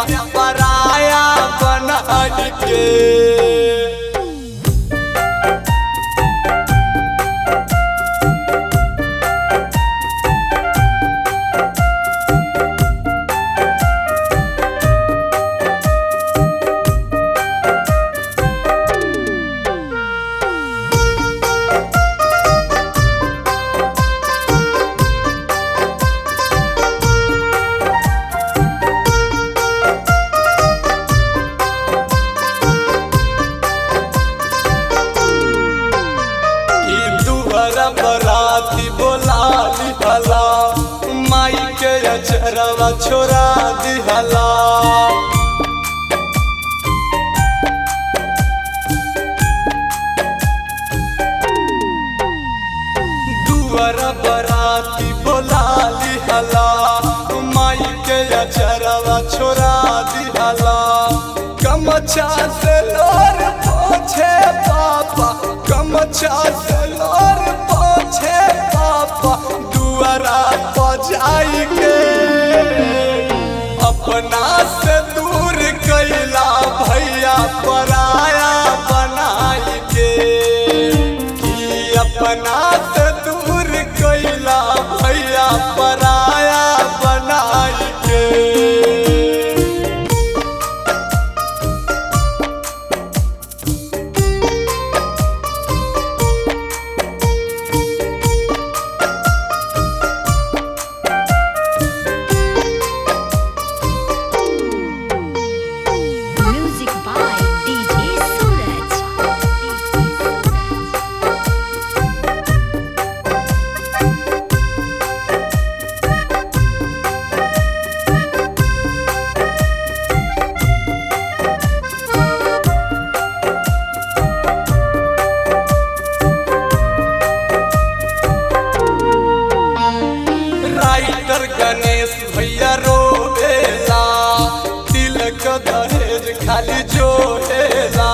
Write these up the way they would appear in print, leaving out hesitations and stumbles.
भैया पराया बना के। बराती बोला दिहला माई के अचरवा छोड़ा दिहला। दुआर बराती बोला दिहला माई के अचरवा छोड़ा दिहला। कमचा से लोर पोछे पापा, कमचा से लोर पोछे पापा, दुआरा पजाई के अपना से दूर कैला भैया पराया बनाई के। कि अपना से दूर कैला भैया पराया बनाई के। राइटर गणेश भैया रोवेला, तिलक दहेज खाली जोहेला।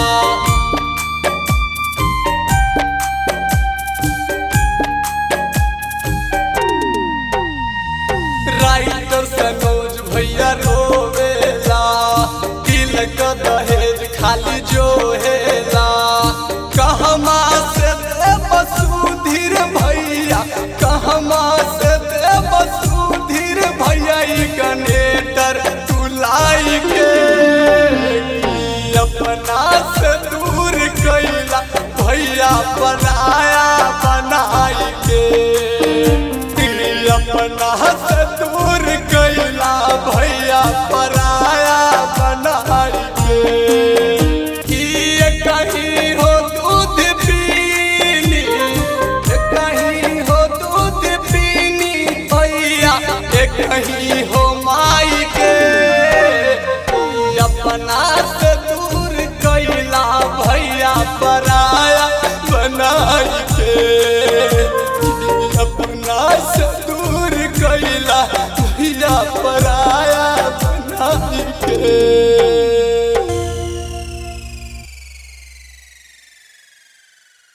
राइटर सनोज भैया रोवेला, तिलक दहेज खाली जोहेला। कहमा से सुधीर भैया, कहमा से सुधीर भैया गनेटर तुलाई के। अपना से दूर कैला भैया पराया बनाई के। अपना से दूर कैला भैया पराया बनाई के। कहीं हो दूध पीनी, कहीं हो दूध पीनी भैया, कहीं हो माई के। अपना से दूर कैला भैया पराया बनाई के।